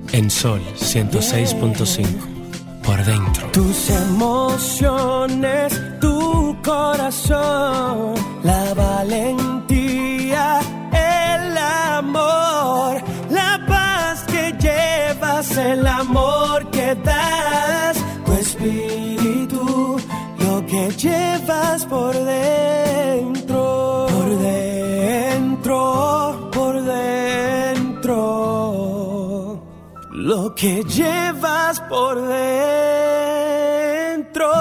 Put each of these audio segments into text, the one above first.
En Sol 106.5, por dentro. Tus emociones, tu corazón, la valentía, el amor, la paz que llevas, el amor que das, tu espíritu, lo que llevas por dentro, por dentro, por dentro, lo que llevas por dentro.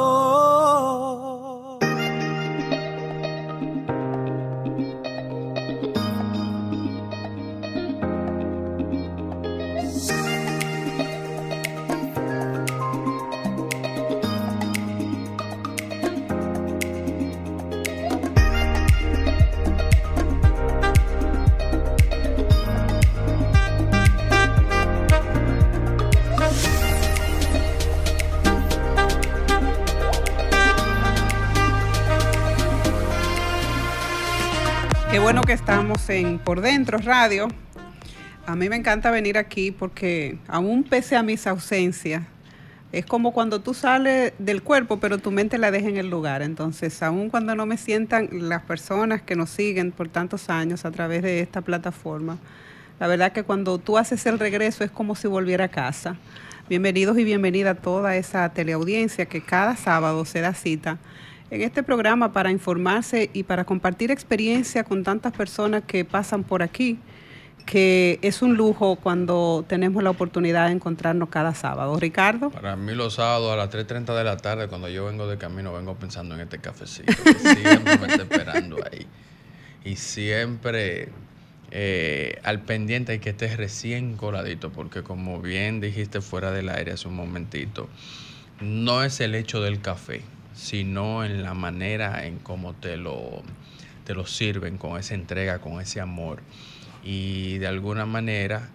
Qué bueno que estamos en Por Dentro Radio. A mí me encanta venir aquí porque, aún pese a mis ausencias, es como cuando tú sales del cuerpo, pero tu mente la deja en el lugar. Entonces, aún cuando no me sientan las personas que nos siguen por tantos años a través de esta plataforma, la verdad que cuando tú haces el regreso es como si volviera a casa. Bienvenidos y bienvenida a toda esa teleaudiencia que cada sábado se da cita en este programa para informarse y para compartir experiencia con tantas personas que pasan por aquí, que es un lujo cuando tenemos la oportunidad de encontrarnos cada sábado. Ricardo. Para mí los sábados a las 3:30 de la tarde, cuando yo vengo de camino, vengo pensando en este cafecito, que siempre me está esperando ahí. Y siempre al pendiente y que estés recién coladito, porque como bien dijiste fuera del aire hace un momentito, no es el hecho del café, sino en la manera en cómo te lo sirven, con esa entrega, con ese amor. Y de alguna manera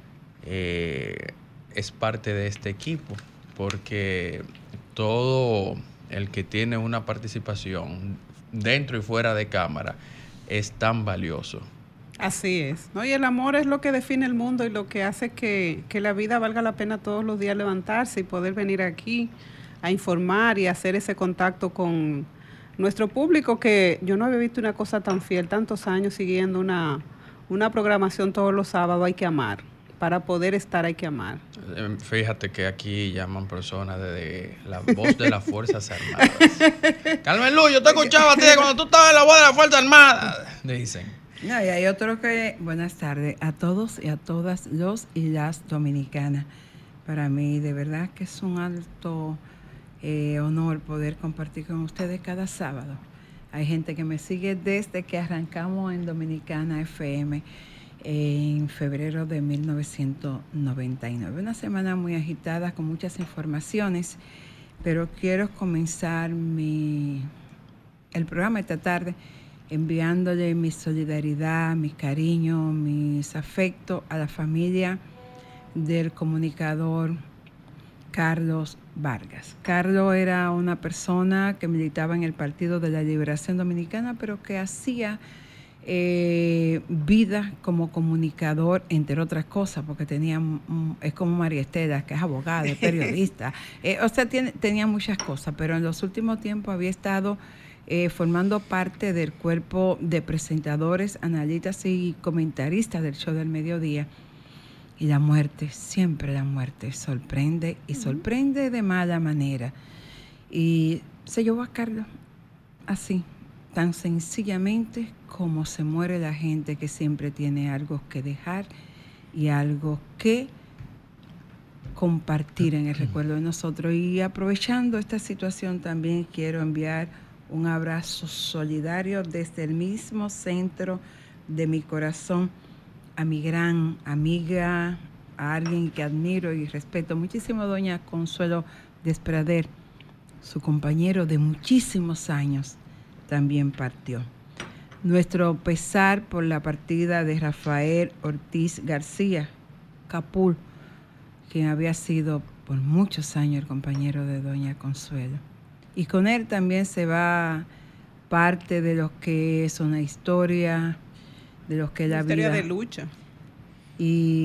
es parte de este equipo, porque todo el que tiene una participación dentro y fuera de cámara es tan valioso. Así es, ¿no? Y el amor es lo que define el mundo y lo que hace que la vida valga la pena todos los días levantarse y poder venir aquí a informar y hacer ese contacto con nuestro público, que yo no había visto una cosa tan fiel, tantos años siguiendo una programación todos los sábados. Hay que amar, para poder estar hay que amar. Fíjate que aquí llaman personas de la voz de las Fuerzas Armadas. Carmen Luz, yo te escuchaba a ti cuando tú estabas en la voz de las Fuerzas Armadas, dicen. No, y hay otro que, buenas tardes a todos y a todas los y las dominicanas. Para mí de verdad que es un alto honor poder compartir con ustedes cada sábado. Hay gente que me sigue desde que arrancamos en Dominicana FM en febrero de 1999. Una semana muy agitada con muchas informaciones, pero quiero comenzar el programa esta tarde enviándole mi solidaridad, mi cariño, mis afectos a la familia del comunicador Carlos Vargas. Carlos era una persona que militaba en el Partido de la Liberación Dominicana, pero que hacía vida como comunicador, entre otras cosas, porque es como María Estela, que es abogada, es periodista. Tenía muchas cosas, pero en los últimos tiempos había estado formando parte del cuerpo de presentadores, analistas y comentaristas del show del mediodía. Y la muerte, siempre la muerte, sorprende y sorprende de mala manera. Y se llevó a Carlos así, tan sencillamente como se muere la gente que siempre tiene algo que dejar y algo que compartir en el recuerdo de nosotros. Y aprovechando esta situación también quiero enviar un abrazo solidario desde el mismo centro de mi corazón a mi gran amiga, a alguien que admiro y respeto muchísimo, doña Consuelo Desprader. Su compañero de muchísimos años también partió. Nuestro pesar por la partida de Rafael Ortiz García, Capul, quien había sido por muchos años el compañero de doña Consuelo. Y con él también se va parte de lo que es una historia, de lo que es la vida. Historia de lucha. Y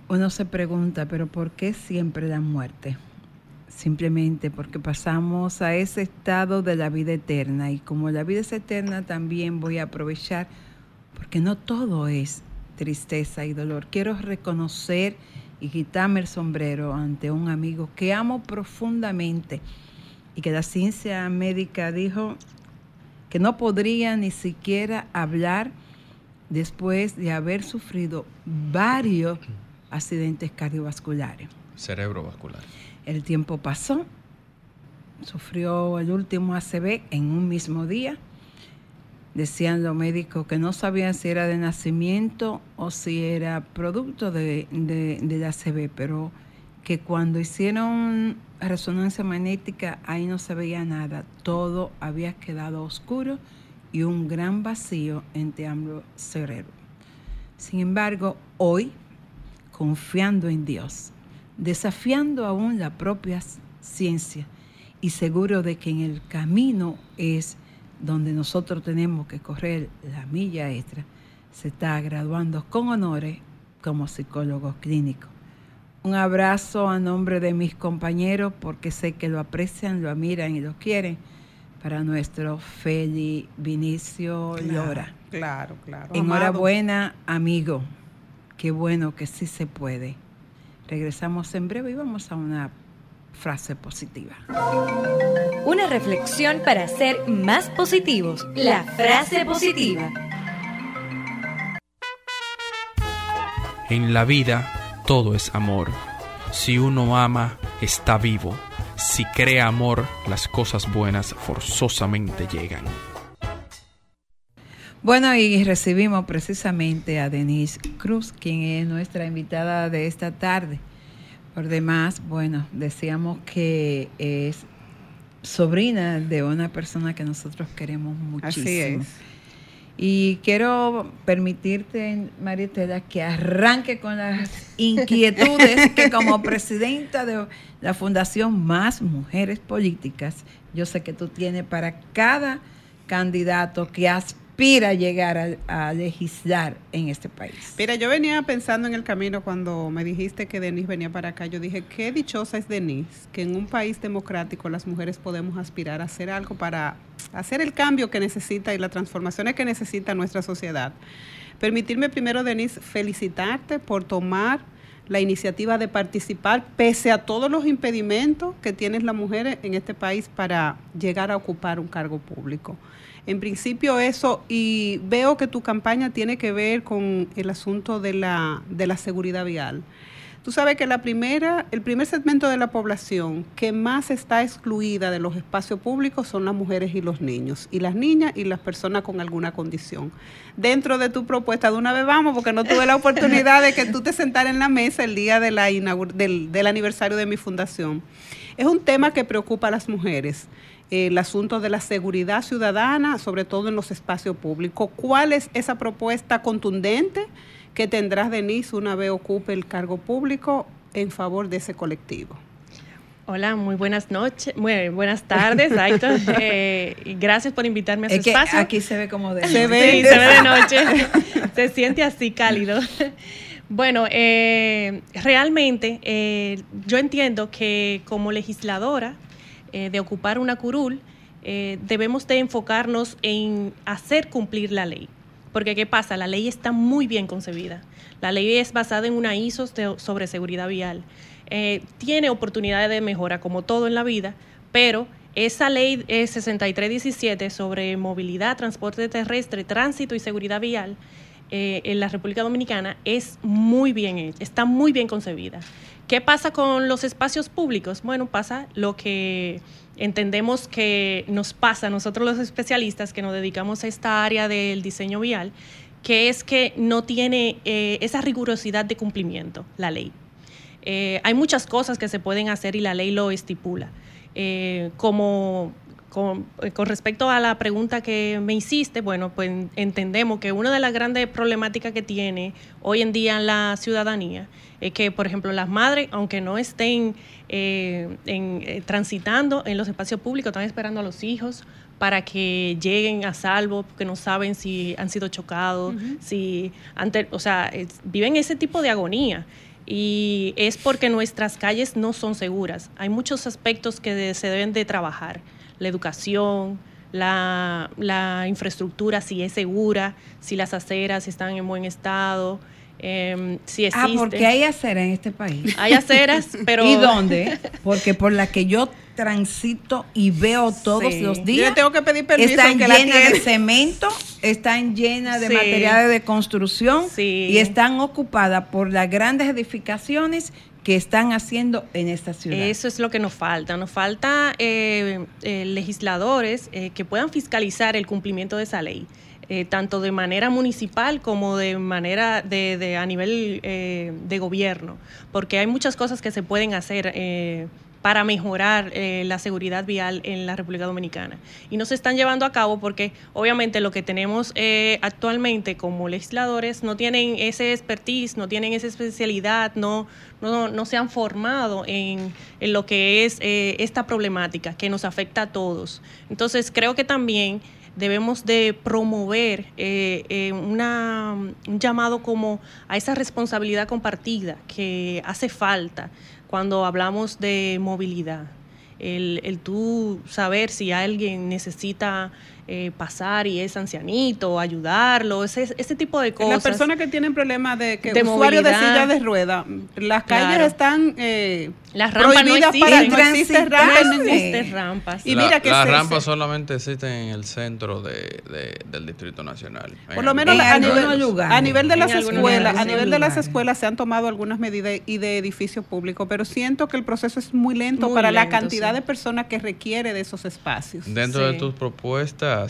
Uno se pregunta, ¿pero por qué siempre la muerte? Simplemente porque pasamos a ese estado de la vida eterna, y como la vida es eterna, también voy a aprovechar, porque no todo es tristeza y dolor. Quiero reconocer y quitarme el sombrero ante un amigo que amo profundamente y que la ciencia médica dijo que no podría ni siquiera hablar después de haber sufrido varios accidentes cardiovasculares. Cerebrovascular. El tiempo pasó, sufrió el último ACV en un mismo día. Decían los médicos que no sabían si era de nacimiento o si era producto del ACV, pero que cuando hicieron resonancia magnética ahí no se veía nada, todo había quedado oscuro y un gran vacío entre ambos cerebros. Sin embargo, hoy, confiando en Dios, desafiando aún la propia ciencia y seguro de que en el camino es donde nosotros tenemos que correr la milla extra, se está graduando con honores como psicólogo clínico. Un abrazo a nombre de mis compañeros, porque sé que lo aprecian, lo admiran y lo quieren, para nuestro Feli Vinicio Lora. Claro. Enhorabuena, amigo. Qué bueno que sí se puede. Regresamos en breve y vamos a una frase positiva. Una reflexión para ser más positivos. La frase positiva. En la vida todo es amor. Si uno ama, está vivo. Si crea amor, las cosas buenas forzosamente llegan. Bueno, y recibimos precisamente a Denise Cruz, quien es nuestra invitada de esta tarde. Por demás, bueno, decíamos que es sobrina de una persona que nosotros queremos muchísimo. Así es. Y quiero permitirte, Marietela, que arranque con las inquietudes que como presidenta de la Fundación Más Mujeres Políticas, yo sé que tú tienes para cada candidato que aspira a llegar a legislar en este país. Mira, yo venía pensando en el camino cuando me dijiste que Denise venía para acá. Yo dije, qué dichosa es Denise, que en un país democrático las mujeres podemos aspirar a hacer algo para hacer el cambio que necesita y las transformaciones que necesita nuestra sociedad. Permitirme primero, Denise, felicitarte por tomar la iniciativa de participar, pese a todos los impedimentos que tienen las mujeres en este país para llegar a ocupar un cargo público. En principio eso, y veo que tu campaña tiene que ver con el asunto de la seguridad vial. Tú sabes que el primer segmento de la población que más está excluida de los espacios públicos son las mujeres y los niños, y las niñas y las personas con alguna condición. Dentro de tu propuesta, de una vez vamos, porque no tuve la oportunidad de que tú te sentaras en la mesa el día de del aniversario de mi fundación. Es un tema que preocupa a las mujeres, el asunto de la seguridad ciudadana, sobre todo en los espacios públicos. ¿Cuál es esa propuesta contundente que tendrás, Denise, una vez ocupe el cargo público en favor de ese colectivo? Hola, muy buenas noches, muy buenas tardes, Aitor. Gracias por invitarme a su espacio. Aquí se ve como de noche. Sí, se ve de noche. Se siente así cálido. Bueno, realmente yo entiendo que como legisladora de ocupar una curul, debemos de enfocarnos en hacer cumplir la ley. Porque ¿qué pasa? La ley está muy bien concebida. La ley es basada en una ISO sobre seguridad vial. Tiene oportunidades de mejora, como todo en la vida, pero esa ley 6317 sobre movilidad, transporte terrestre, tránsito y seguridad vial en la República Dominicana es muy bien hecha, está muy bien concebida. ¿Qué pasa con los espacios públicos? Bueno, pasa lo que entendemos que nos pasa a nosotros los especialistas que nos dedicamos a esta área del diseño vial, que es que no tiene esa rigurosidad de cumplimiento, la ley. Hay muchas cosas que se pueden hacer y la ley lo estipula. Con respecto a la pregunta que me hiciste, bueno, pues entendemos que una de las grandes problemáticas que tiene hoy en día la ciudadanía es que, por ejemplo, las madres, aunque no estén transitando en los espacios públicos, están esperando a los hijos para que lleguen a salvo, porque no saben si han sido chocados, viven ese tipo de agonía. y es porque nuestras calles no son seguras. Hay muchos aspectos que se deben de trabajar. La educación, la infraestructura, si es segura, si las aceras están en buen estado, si existe. Porque hay aceras en este país. Hay aceras, pero... ¿Y dónde? Porque por la que yo transito y veo todos los días. Yo tengo que pedir permiso. Están llenas de cemento, están llenas de materiales de construcción y están ocupadas por las grandes edificaciones que están haciendo en esta ciudad. Eso es lo que nos falta. Nos falta legisladores que puedan fiscalizar el cumplimiento de esa ley. Tanto de manera municipal como de manera a nivel de gobierno, porque hay muchas cosas que se pueden hacer para mejorar la seguridad vial en la República Dominicana. Y no se están llevando a cabo porque obviamente lo que tenemos actualmente como legisladores no tienen ese expertise, no tienen esa especialidad, no se han formado en lo que es esta problemática que nos afecta a todos. Entonces creo que también debemos de promover un llamado como a esa responsabilidad compartida que hace falta cuando hablamos de movilidad. El tú saber si alguien necesita pasar y es ancianito, ayudarlo, ese tipo de cosas. Las personas que tienen problemas de usuarios de silla de rueda, las calles están las rampas prohibidas no existen rampas. Y mira que las rampas solamente existen en el centro del Distrito Nacional. Por lo menos a nivel de las escuelas se han tomado algunas medidas y de edificios públicos, pero siento que el proceso es muy lento para la cantidad de personas que requiere de esos espacios. Dentro de tus propuestas,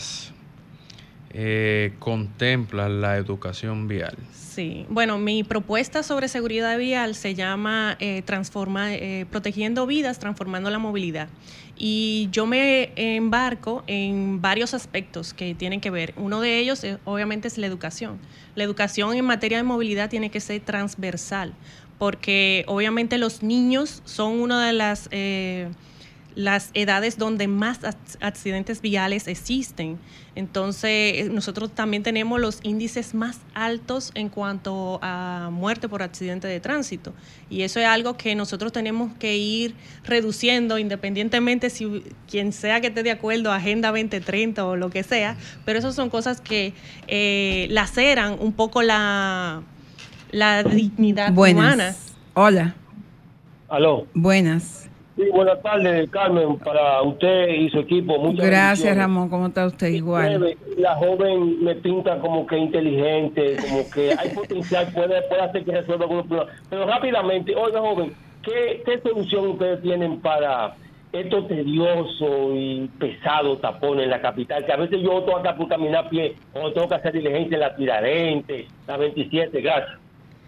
¿contempla la educación vial? Sí, bueno, mi propuesta sobre seguridad vial se llama Protegiendo Vidas, Transformando la Movilidad. Y yo me embarco en varios aspectos que tienen que ver. Uno de ellos, obviamente, es la educación. La educación en materia de movilidad tiene que ser transversal, porque obviamente los niños son una de las edades donde más accidentes viales existen. Entonces, nosotros también tenemos los índices más altos en cuanto a muerte por accidente de tránsito. Y eso es algo que nosotros tenemos que ir reduciendo, independientemente si quien sea que esté de acuerdo a Agenda 2030 o lo que sea, pero esas son cosas que laceran un poco la dignidad humana. Hola. Aló. Buenas. Sí, buenas tardes, Carmen, para usted y su equipo. Muchas gracias, Ramón. ¿Cómo está usted? Igual. La joven me pinta como que inteligente, como que hay potencial, puede hacer que resuelva algunos problemas. Pero rápidamente, oiga, joven, ¿qué solución ustedes tienen para estos tediosos y pesados tapones en la capital? Que a veces yo tengo acá por caminar a pie, o tengo que hacer diligencia en la Tiradentes, la 27, gracias.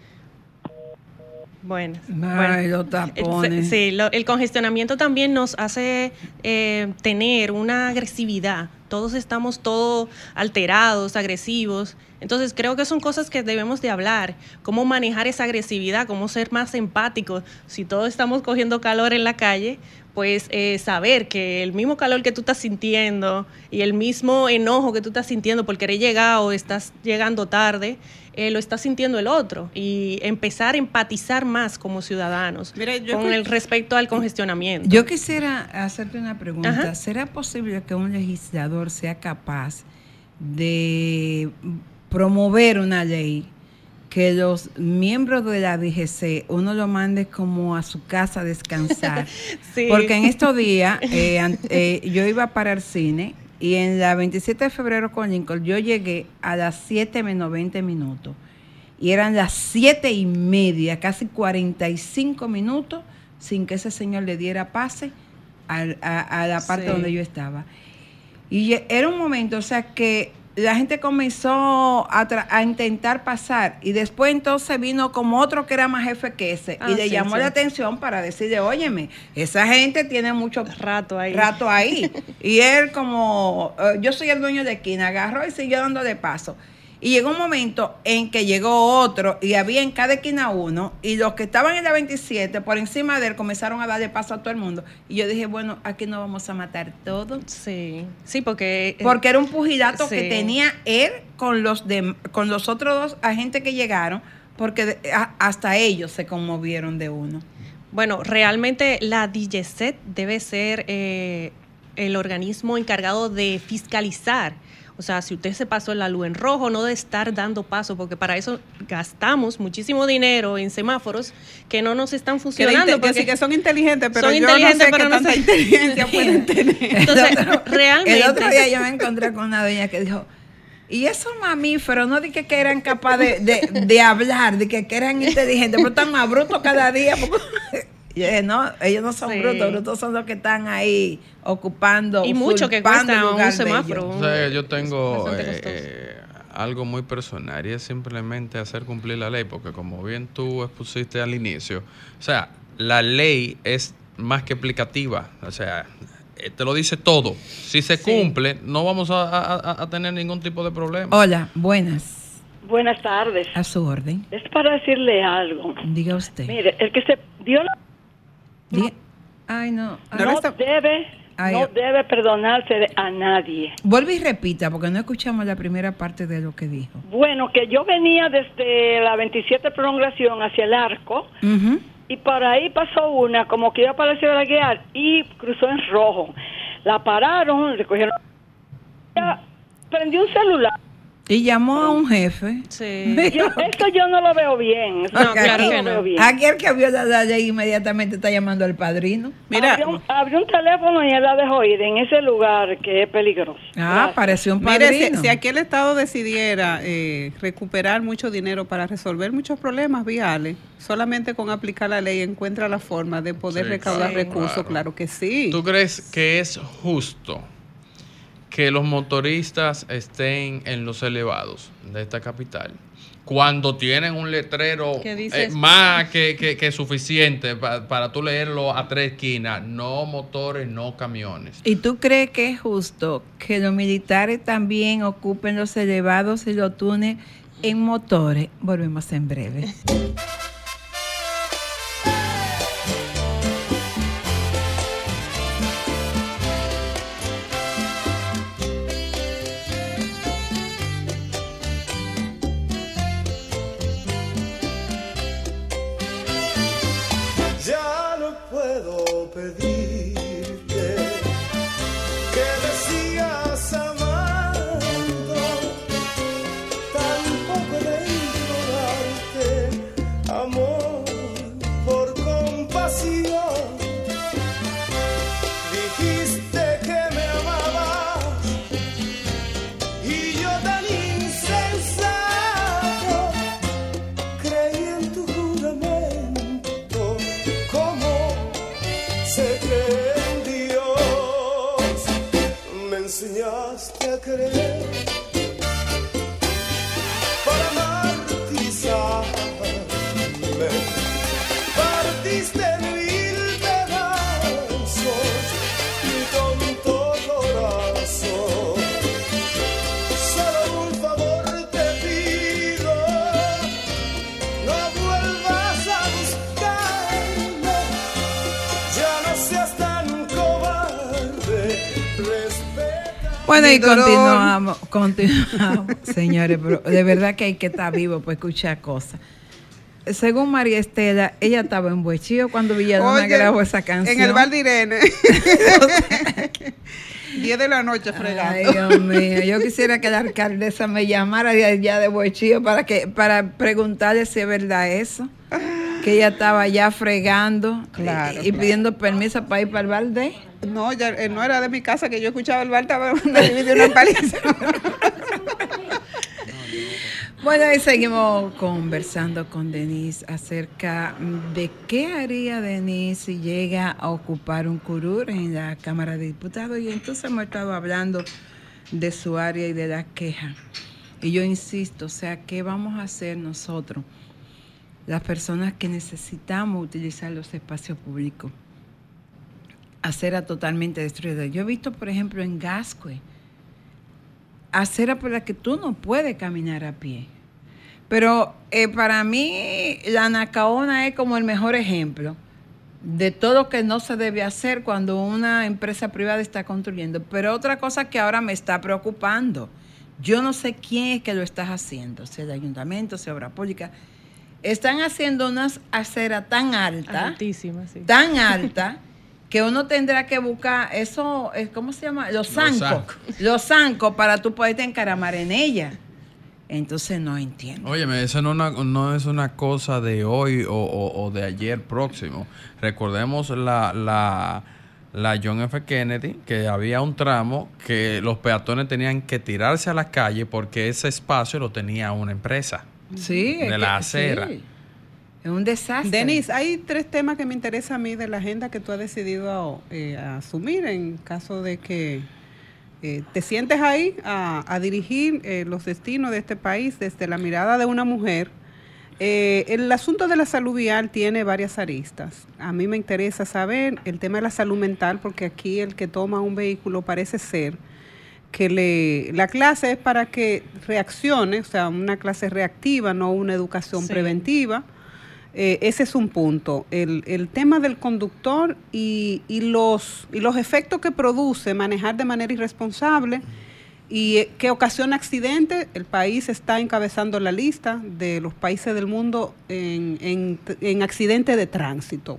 Bueno, los tapones. Sí, el congestionamiento también nos hace tener una agresividad. Todos estamos alterados, agresivos. Entonces creo que son cosas que debemos de hablar. Cómo manejar esa agresividad, cómo ser más empáticos. Si todos estamos cogiendo calor en la calle, pues saber que el mismo calor que tú estás sintiendo y el mismo enojo que tú estás sintiendo porque eres llegado o estás llegando tarde, lo está sintiendo el otro, y empezar a empatizar más como ciudadanos con el respecto al congestionamiento. Yo quisiera hacerte una pregunta. Ajá. ¿Será posible que un legislador sea capaz de promover una ley que los miembros de la DGC uno lo mande como a su casa a descansar? Sí. Porque en estos días yo iba para el cine y en la 27 de febrero con Lincoln yo llegué a las 7:20 y eran las 7:30, casi 45 minutos sin que ese señor le diera pase a la parte donde yo estaba. Y era un momento, o sea, que la gente comenzó a intentar pasar, y después entonces vino como otro que era más jefe que ese y le llamó la atención para decirle, óyeme, esa gente tiene mucho rato ahí. Y él como, yo soy el dueño de esquina, agarró y siguió dándole paso. Y llegó un momento en que llegó otro y había en cada esquina uno, y los que estaban en la 27 por encima de él comenzaron a darle paso a todo el mundo. Y yo dije, bueno, aquí nos vamos a matar todos. Sí, porque era un pugilato que tenía él con los otros dos agentes que llegaron, porque hasta ellos se conmovieron de uno. Bueno, realmente la DGCET debe ser el organismo encargado de fiscalizar. O sea, si usted se pasó la luz en rojo, no de estar dando paso, porque para eso gastamos muchísimo dinero en semáforos que no nos están funcionando. Porque que son inteligentes, pero son yo inteligentes, no sé pero qué no tanta sé. inteligencia pueden tener. Entonces, realmente... El otro día yo me encontré con una doña que dijo, y esos mamíferos no dije que eran capaces de hablar, de que eran inteligentes, pero están más brutos cada día. Porque... Y dije, no, ellos no son brutos son los que están ahí ocupando. Y mucho que cuesta un semáforo. O sea, yo tengo algo muy personal y es simplemente hacer cumplir la ley, porque como bien tú expusiste al inicio, o sea, la ley es más que explicativa, o sea, te lo dice todo. Si se cumple, no vamos a tener ningún tipo de problema. Hola, buenas. Buenas tardes. A su orden. Es para decirle algo. Diga usted. Mire, el que se dio la... Ay, no. No debe perdonarse a nadie. Vuelve y repita, porque no escuchamos la primera parte de lo que dijo. Bueno, que yo venía desde la 27 prolongación hacia el Arco, y por ahí pasó una, como que iba para la Ciudad de la Guiar, y cruzó en rojo. La pararon, le cogieron... Prendió un celular. Y llamó a un jefe. Sí. Esto yo no lo veo bien. No, claro que no. Aquí el que vio la ley inmediatamente está llamando al padrino. Mira, abrió un teléfono y él la dejó ir en ese lugar que es peligroso. Pareció un padrino. Mire, si aquí el Estado decidiera recuperar mucho dinero para resolver muchos problemas viales, solamente con aplicar la ley encuentra la forma de poder recaudar recursos, claro que sí. ¿Tú crees que es justo que los motoristas estén en los elevados de esta capital cuando tienen un letrero más que suficiente para tú leerlo a 3 esquinas? No motores, no camiones. ¿Y tú crees que es justo que los militares también ocupen los elevados y los túneles en motores? Volvemos en breve. Ya no puedo pedirte que me sigas amando, tampoco de ignorarte, amor por compasión. Dijiste que me amabas y yo tan insensato creí en tu juramento. Se cree en Dios, me enseñaste a creer para martirizarme, partiste en 1000 pedazos mi tonto corazón. Solo un favor te pido, no vuelvas a buscarme. Ya no seas tan cobarde, respeta. Bueno, y continuamos, señores, pero de verdad que hay que estar vivo para escuchar cosas. Según María Estela, ella estaba en Buechío cuando Villalona grabó esa canción. En el Bar de Irene. 10 de la noche fregando. Ay, Dios mío, yo quisiera que la alcaldesa me llamara de allá de Buechío para preguntarle si es verdad eso. Que ella estaba ya fregando y pidiendo permiso para ir para el bar de... No, ya no era de mi casa que yo escuchaba el bar, estaba de una paliza. Bueno, y seguimos conversando con Denise acerca de qué haría Denise si llega a ocupar un curul en la Cámara de Diputados. Y entonces hemos estado hablando de su área y de la queja. Y yo insisto, o sea, ¿qué vamos a hacer nosotros, las personas que necesitamos utilizar los espacios públicos? Acera totalmente destruida. Yo he visto, por ejemplo, en Gascue, acera por la que tú no puedes caminar a pie. Pero para mí la Nacaona es como el mejor ejemplo de todo lo que no se debe hacer cuando una empresa privada está construyendo. Pero otra cosa que ahora me está preocupando, yo no sé quién es que lo está haciendo, sea el ayuntamiento, sea obra pública, están haciendo unas aceras tan altas, Altísima, sí. tan altas, que uno tendrá que buscar eso, ¿cómo se llama? Los zancos. Los zancos para tú poderte encaramar en ella. Entonces no entiendo. Óyeme, eso no es una cosa de hoy o de ayer próximo. Recordemos la John F. Kennedy, que había un tramo que los peatones tenían que tirarse a la calle porque ese espacio lo tenía una empresa. Sí. De la acera. Sí. Es un desastre. Denise, hay 3 temas que me interesa a mí de la agenda que tú has decidido asumir en caso de que te sientes ahí a dirigir los destinos de este país desde la mirada de una mujer. El asunto de la salud vial tiene varias aristas. A mí me interesa saber el tema de la salud mental, porque aquí el que toma un vehículo parece ser que la clase es para que reaccione, o sea, una clase reactiva, no una educación preventiva. Ese es un punto. El tema del conductor y los efectos que produce manejar de manera irresponsable y que ocasiona accidentes. El país está encabezando la lista de los países del mundo en accidentes de tránsito.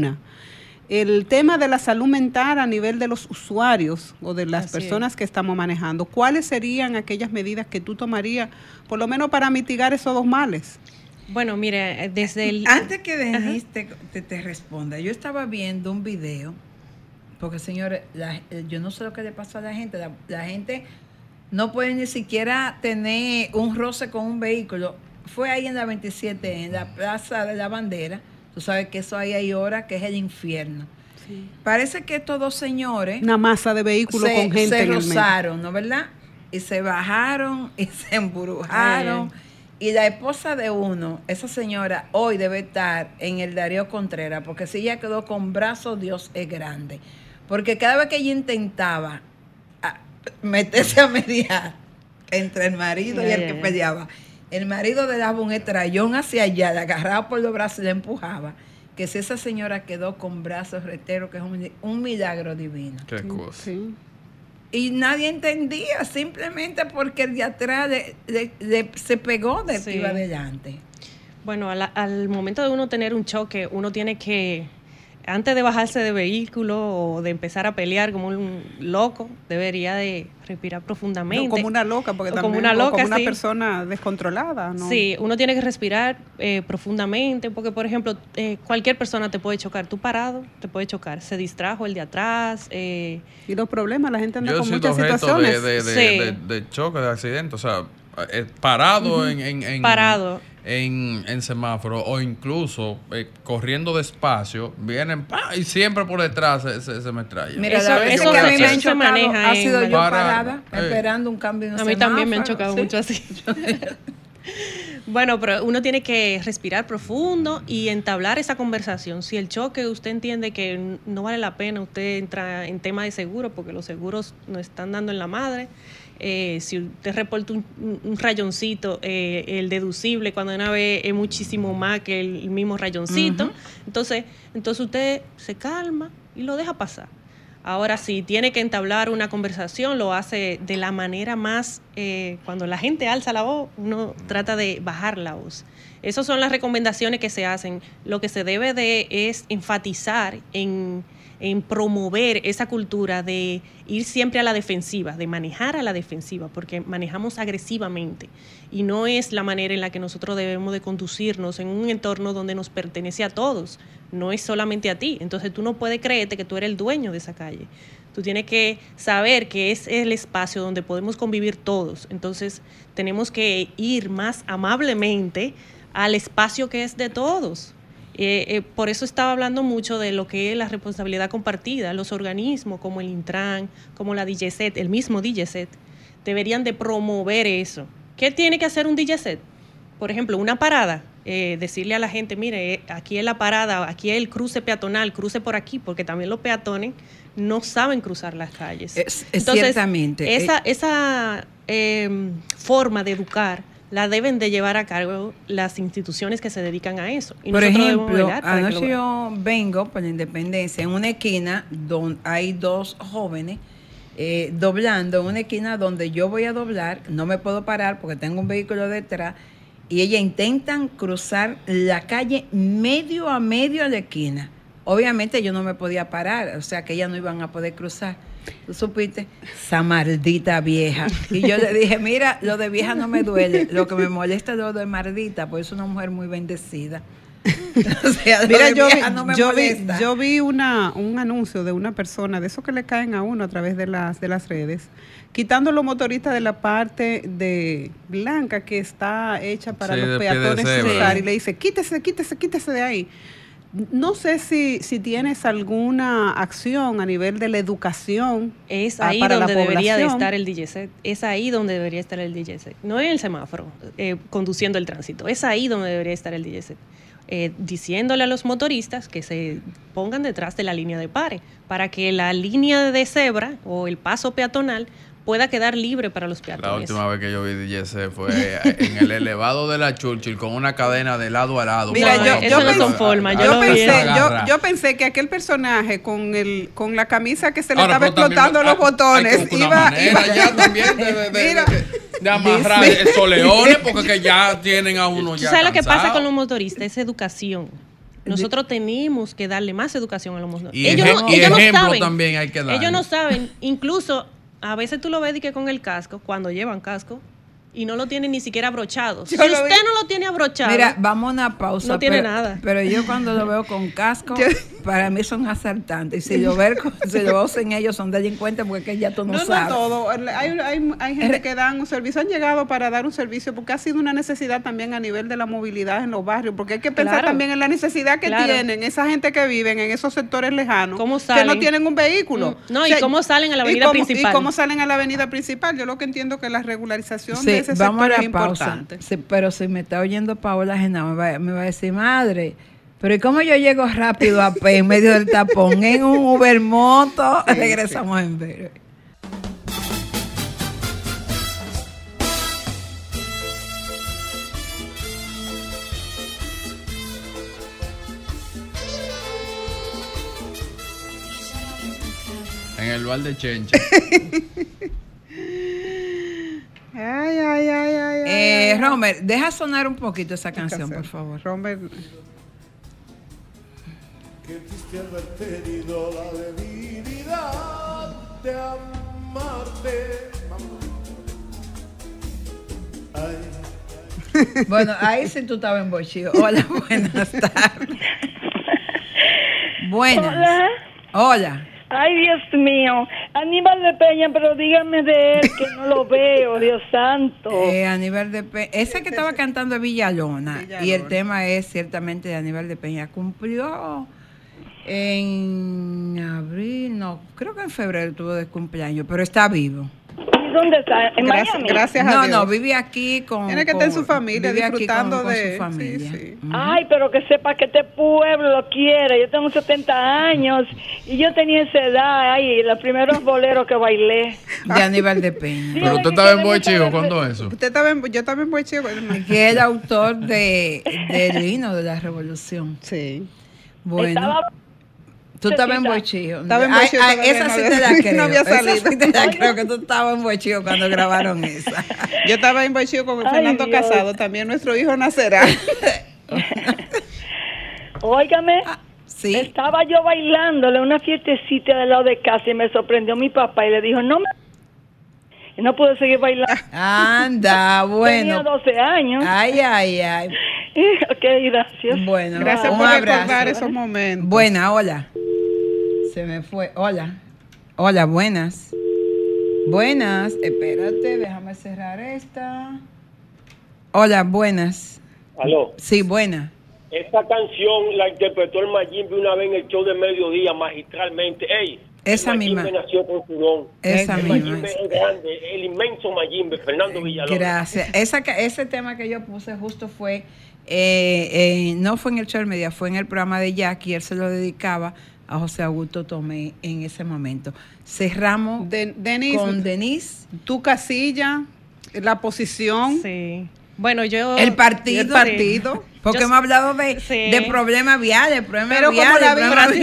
El tema de la salud mental a nivel de los usuarios o de las personas que estamos manejando. ¿Cuáles serían aquellas medidas que tú tomarías, por lo menos para mitigar esos 2 males? Bueno, mire, desde el... Antes que Denise te responda, yo estaba viendo un video, porque señores, yo no sé lo que le pasó a la gente. La gente no puede ni siquiera tener un roce con un vehículo. Fue ahí en la 27, en la Plaza de la Bandera. Tú sabes que eso ahí hay horas que es el infierno. Sí. Parece que estos 2 señores... Una masa de vehículos con gente en el medio. Se rozaron, ¿no verdad? Y se bajaron y se embrujaron. Y la esposa de uno, esa señora, hoy debe estar en el Darío Contreras, porque si ella quedó con brazos, Dios es grande. Porque cada vez que ella intentaba meterse a mediar entre el marido y el que peleaba, el marido le daba un estrellón hacia allá, le agarraba por los brazos y le empujaba. Que si esa señora quedó con brazos reteros, que es un milagro divino. Qué cosa. Sí. Y nadie entendía, simplemente porque el de atrás se pegó de iba adelante. Bueno, al momento de uno tener un choque, uno tiene que, antes de bajarse de vehículo o de empezar a pelear como un loco, debería de respirar profundamente. No, como una loca, porque también como una loca, como una persona descontrolada, ¿no? Sí, uno tiene que respirar profundamente, porque, por ejemplo, cualquier persona te puede chocar. Tú parado, te puede chocar. Se distrajo el de atrás. Y los problemas, la gente anda con muchas objeto situaciones. de choque, de accidente, o sea, parado parado en semáforo o incluso corriendo despacio, vienen y siempre por detrás se me trae. Mira, la vez que a mí me han chocado ha sido yo parada, esperando un cambio en un semáforo. A mí también me han chocado mucho así. Bueno, pero uno tiene que respirar profundo y entablar esa conversación. Si el choque usted entiende que no vale la pena, usted entra en tema de seguro, porque los seguros nos están dando en la madre. Si usted reporta un rayoncito, el deducible cuando una vez es muchísimo más que el mismo rayoncito, entonces usted se calma y lo deja pasar. Ahora, si tiene que entablar una conversación, lo hace de la manera más... cuando la gente alza la voz, uno trata de bajar la voz. Esas son las recomendaciones que se hacen. Lo que se debe de es enfatizar en promover esa cultura de ir siempre a la defensiva, de manejar a la defensiva, porque manejamos agresivamente y no es la manera en la que nosotros debemos de conducirnos en un entorno donde nos pertenece a todos, no es solamente a ti. Entonces tú no puedes creerte que tú eres el dueño de esa calle. Tú tienes que saber que es el espacio donde podemos convivir todos. Entonces tenemos que ir más amablemente al espacio que es de todos. Por eso estaba hablando mucho de lo que es la responsabilidad compartida. Los organismos como el Intran, como la DGCET, el mismo DGCET, deberían de promover eso. ¿Qué tiene que hacer un DGCET? Por ejemplo, una parada. Decirle a la gente, mire, aquí es la parada, aquí es el cruce peatonal, cruce por aquí, porque también los peatones no saben cruzar las calles. Entonces, ciertamente. Esa forma de educar la deben de llevar a cargo las instituciones que se dedican a eso. Y por ejemplo, anoche yo vengo por la Independencia en una esquina donde hay 2 jóvenes doblando, en una esquina donde yo voy a doblar, no me puedo parar porque tengo un vehículo detrás, y ella intentan cruzar la calle medio a medio a la esquina. Obviamente yo no me podía parar, o sea que ellas no iban a poder cruzar. ¿Tú supiste? Esa maldita vieja. Y yo le dije, mira, lo de vieja no me duele, lo que me molesta es lo de maldita, porque es una mujer muy bendecida. O sea, Mira, yo vi un anuncio de una persona, de esos que le caen a uno a través de las redes, quitando los motoristas de la parte de blanca que está hecha para los peatones cruzar, y le dice, quítese de ahí. No sé si tienes alguna acción a nivel de la educación. Es ahí para donde la debería de población. estar el DGCET. Es ahí donde debería estar el DGCET. No en el semáforo, conduciendo el tránsito. Es ahí donde debería estar el DGCET. Diciéndole a los motoristas que se pongan detrás de la línea de pare para que la línea de cebra o el paso peatonal pueda quedar libre para los peatones. La última vez que yo vi DGC fue en el elevado de la Churchill con una cadena de lado a lado. Mira, yo pensé que aquel personaje con la camisa que se le estaba explotando los botones iba ya también de amarrar esos leones porque que ya tienen a uno ya. ¿Sabes lo que pasa con los motoristas? Es educación. Nosotros tenemos que darle más educación a los motoristas. Y ellos no saben. También hay que darle. Ellos no saben, incluso a veces tú lo ves que con el casco, cuando llevan casco, y no lo tienen ni siquiera abrochado. Si usted no lo tiene abrochado, mira, vamos a una pausa. No tiene nada. Pero yo cuando lo veo con casco, para mí son asaltantes. Y si lo veo sin ellos, son delincuentes porque ya tú no sabes. No todo. Hay gente que dan un servicio, han llegado para dar un servicio porque ha sido una necesidad también a nivel de la movilidad en los barrios, porque hay que pensar también en la necesidad que tienen esa gente que viven en esos sectores lejanos, que no tienen un vehículo. No, y cómo salen a la avenida principal. Y cómo salen a la avenida principal. Yo lo que entiendo que la regularización de ese vamos sector a la es pausa. importante. Sí, pero si me está oyendo Paola Genao, me va a decir, madre, pero ¿y cómo yo llego rápido a P en medio del tapón? En un Ubermoto. Regresamos en breve. En el bar de Chencha. Romer, deja sonar un poquito esa canción, por favor. Romer. Que triste haber tenido la debilidad de amarte. Ay. Bueno, ahí sí tú estabas en bochío. Hola, buenas tardes. Buenas. Hola. Ay, Dios mío. Aníbal de Peña, pero dígame de él, que no lo veo, Dios santo. Aníbal de Peña. Ese que estaba cantando es Villalona. Y el tema es ciertamente de Aníbal de Peña. Cumplió en abril, no, creo que en febrero tuvo de cumpleaños, pero está vivo. ¿Y dónde está? ¿En Miami? Gracias a Dios. No, vive aquí con... Tiene que estar en su familia, disfrutando con de su familia. Sí. Ay, pero que sepa que este pueblo lo quiere. Yo tengo 70 años y yo tenía esa edad. Ay, los primeros boleros que bailé. De Aníbal de Peña. Pero usted estaba en Boichío cuando eso. Yo estaba en Boichío. Que es el autor del himno de la revolución. Sí. Bueno. Tú estabas en Boichío. Estaba en Boichío. Esa sí te la creo. No había salido. Esa sí te la creo que tú estabas en Boichío cuando grabaron esa. Yo estaba en Boichío con Fernando Casado. También nuestro hijo nacerá. Óigame. Sí. Estaba yo bailándole una fiestecita del lado de casa y me sorprendió mi papá y le dijo, y no pude seguir bailando. Anda, bueno. Tenía 12 años. Ay. Ok, gracias. Bueno, Gracias un por abrazo. recordar esos momentos. Buena, hola. Se me fue. Hola. Hola, buenas. Buenas. Espérate, déjame cerrar esta. Hola, buenas. Aló. Sí, buena. Esta canción la interpretó el Mayimbe una vez en el show de mediodía magistralmente. Ey, Esa el misma. Mayimbe nació con su don. Esa El misma. Mayimbe es grande, el inmenso Mayimbe, Fernando Villalobos. Gracias. Ese tema que yo puse justo fue, no fue en el show del media, fue en el programa de Jackie, él se lo dedicaba a José Augusto Tomé en ese momento. Cerramos con Denise. Tu casilla, la posición. Sí. Bueno, el partido. Porque hemos hablado de problemas viales, pero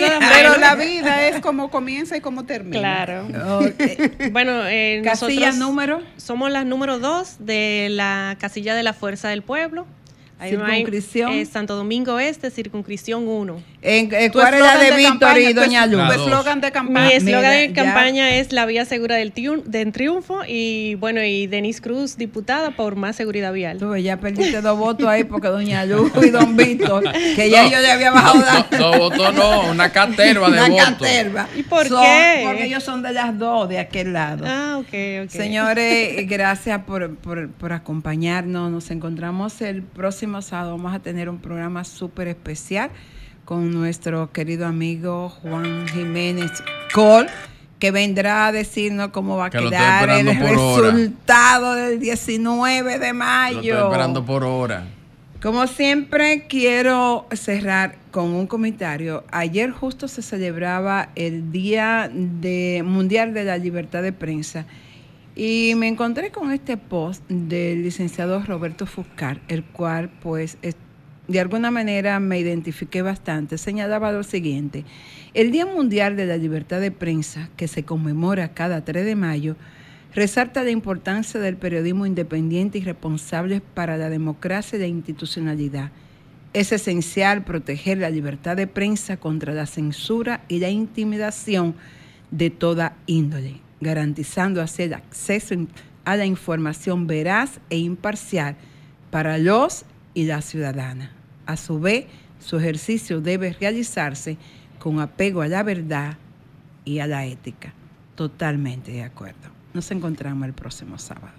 Pero la vida es como comienza y como termina. Claro. Okay. Bueno, ¿Casilla nosotros número? somos la número 2 de la casilla de la Fuerza del Pueblo. Circunscripción. Santo Domingo Este, circunscripción 1. ¿Cuál es la de Víctor y Doña Luz? Tu eslogan de campaña. Mi eslogan de Mira, campaña es la vía segura del triunfo y bueno, y Denise Cruz, diputada por más seguridad vial. Tú ya perdiste 2 votos ahí porque Doña Luz y Don Víctor, que ya yo le había bajado la... 2 votos no, una caterva de votos. Una caterva. ¿Y por qué? Porque ellos son de las 2 de aquel lado. Ah, ok. Señores, gracias por acompañarnos. Nos encontramos el próximo sábado. Vamos a tener un programa súper especial con nuestro querido amigo Juan Jiménez Col, que vendrá a decirnos cómo va a quedar el resultado del 19 de mayo. Lo estoy esperando por hora. Como siempre, quiero cerrar con un comentario. Ayer justo se celebraba el Día Mundial de la Libertad de Prensa y me encontré con este post del licenciado Roberto Fuscar, el cual pues de alguna manera me identifiqué bastante. Señalaba lo siguiente: el Día Mundial de la Libertad de Prensa, que se conmemora cada 3 de mayo, resalta la importancia del periodismo independiente y responsable para la democracia y la institucionalidad. Es esencial proteger la libertad de prensa contra la censura y la intimidación de toda índole, garantizando así el acceso a la información veraz e imparcial para los y las ciudadanas. A su vez, su ejercicio debe realizarse con apego a la verdad y a la ética. Totalmente de acuerdo. Nos encontramos el próximo sábado.